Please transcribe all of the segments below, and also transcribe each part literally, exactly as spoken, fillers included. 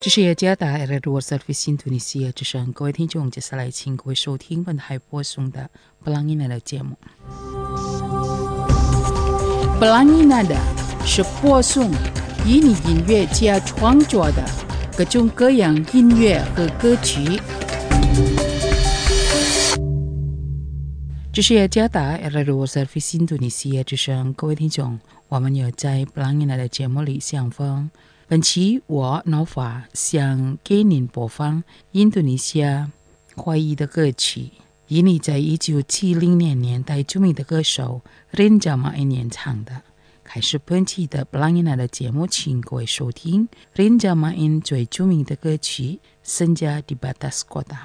这是雅加达 R T O Service Indonesia 之声，各位听众，接下来请各位收听本台播送的 Pelangi Nada 节目。Pelangi Nada 是播送以你音乐家创作的各种各样音乐和歌曲。这是雅加达 R T O Service Indonesia 之声，各位听众，我们有在 Pelangi Nada 节目里相逢。本期我 Nova 想给您播放印度尼西亚华裔的歌曲，以你在一九七零年代著名的歌手 Rinja Main 演唱的。开始本期的 Pelangi Nada 节目，请各位收听 Rinja Main 最著名的歌曲 Senja di Batas Kota。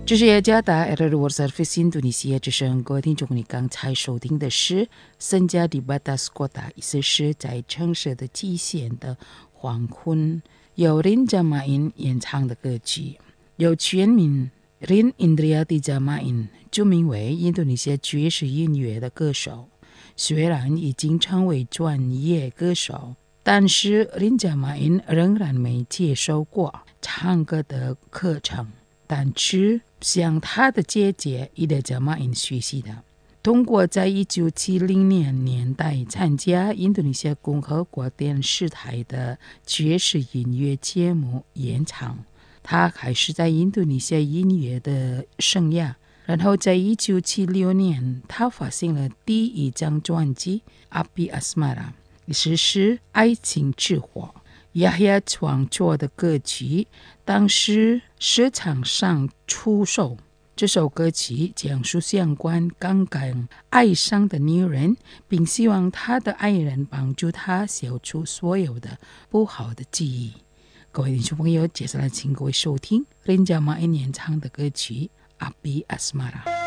这是雅加达 Era Luar Service Indonesia 之声，各位听众，你刚才收听的是圣加迪巴达斯国达，意思是在城市的极限的黄昏，由林加马因演唱的歌曲，由全名林 Indriati Jamain 著名为印度尼西亚爵士音乐的歌手。虽然已经成为专业歌手，但是林加马因仍然没接受过唱歌的课程，但是向他的姐姐伊德加马因学习的。通过在一九七零年年代参加印度尼西亚共和国电视台的爵士音乐节目演唱，他开始在印度尼西亚音乐的生涯。然后在一九七六年，他发行了第一张专辑《Api Asmara》，意思是爱情之火。雅雅创作的歌曲当时市场上出售。这首歌曲讲述相关刚刚爱上的女人，并希望她的爱人帮助她消除所有的不好的记忆。各位听众朋友，接下来请各位收听林加马因演唱的歌曲《Api Asmara》。